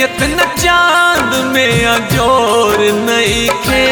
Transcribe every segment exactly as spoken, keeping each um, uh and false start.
इतना चांद में अजोर नहीं खे।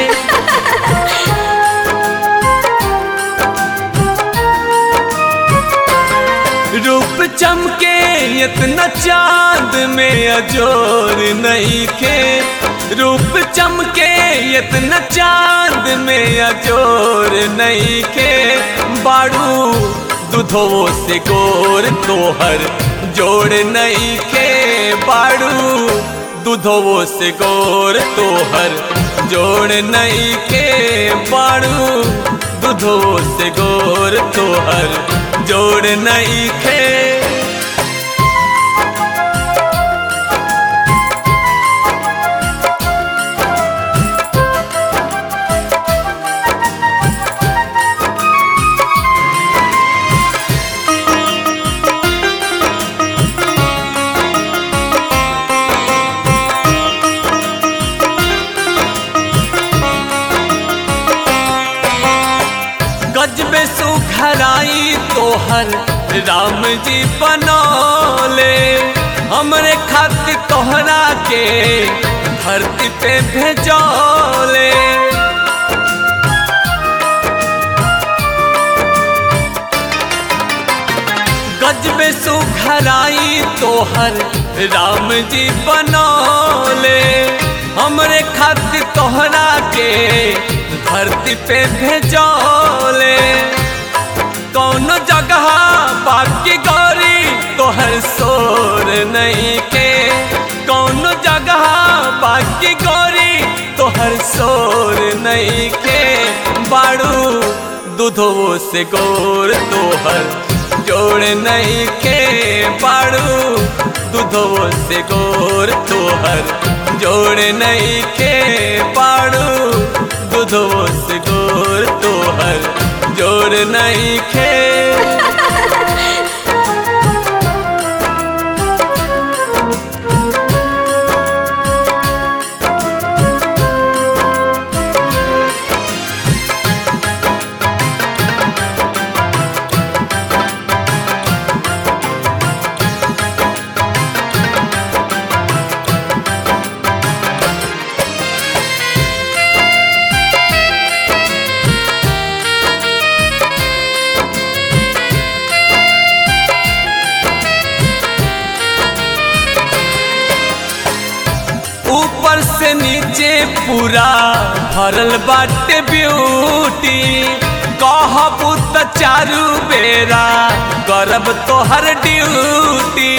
रूप चमके इतना चांद में अजोर नहीं खे। रूप चमके इतना चांद में अजोर नहीं खे। बाड़ू दूधो से गोर तोहर जोड़ नहीं खे। बाड़ू दूधो से गोर तोहर जोड़ नहीं खे। बाड़ू दूधो से गोर तोहर जोड़ नहीं खे। गजबे सुखराई तोहर राम जी बनौले। हमरे खातिर तोहरा के धरती पे भेजौले। गजबे सुखराई तोहर राम जी बनौले। हमरे खातिर तोहरा के धरती पे भेजौले। कौन जगह बाकी गौरी तोहर शोर नहीं के। कौन जगह बाकी गौरी तोहर शोर नहीं के। बाड़ू दूधो से गोर तोहर जोड़ नहीं के। बाड़ू दूधो से गोर तोहर जोड़ नहीं के। बाड़ू दूधो से गोर तोहर जोड़ नहीं खे। ऊपर से नीचे पूरा भरल बाटे ब्यूटी। कहबू त चारू बेरा करब तोहर ड्यूटी।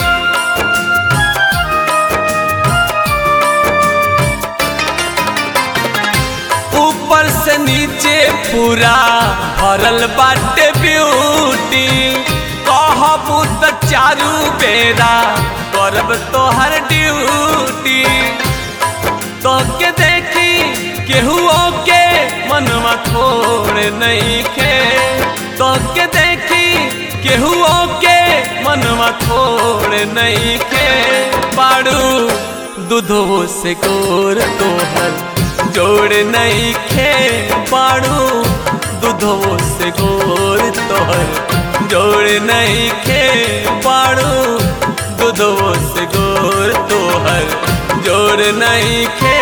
ऊपर से नीचे पूरा भरल बाटे ब्यूटी। कहबू त चारू बेरा करब तोहर ड्यूटी। तो के देखी केहुओ के मनवा थोड़ नहीं खे। तो के देखी केहुओ के मनवा थोड़ नहीं खे। बाड़ू दूधो से गोर तोहर जोड़ नहीं खे। बाड़ू दूधो से गोर तोहर जोड़ नहीं खे। बाड़ू दूधो से गोर तोहर जोड़ नहीं खे।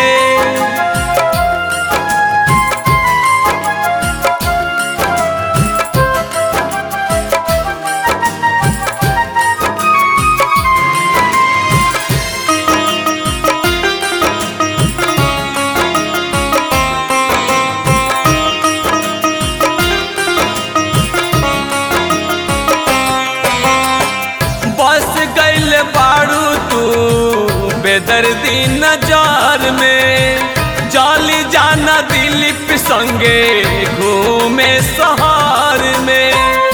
बस गइल बाड़ू तू बेदर्दी नजर में। जाली जाना दिलीप संगे घूमे शहर में।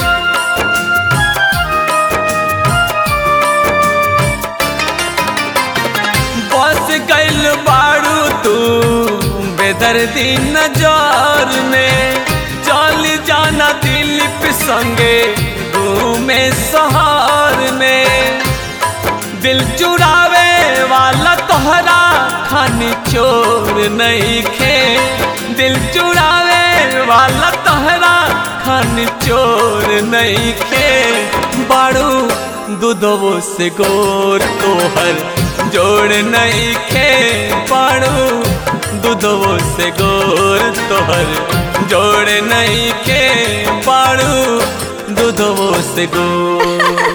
बस गइल बाड़ू तू बेदर्दी नजर में। जाली जाना दिलीप संगे घूमे शहर में। दिल चुरावे वाला तोहरा खानी चोर नहीं खे। दिल चुरावे वाला तोहरा खानी चोर नहीं खे। बाड़ू दूधो से गोर तोहर जोड़ नहीं खे पाड़ू दूधवो से गोर तोहर जोड़ नहीं के पाड़ू दूधवो से गोर।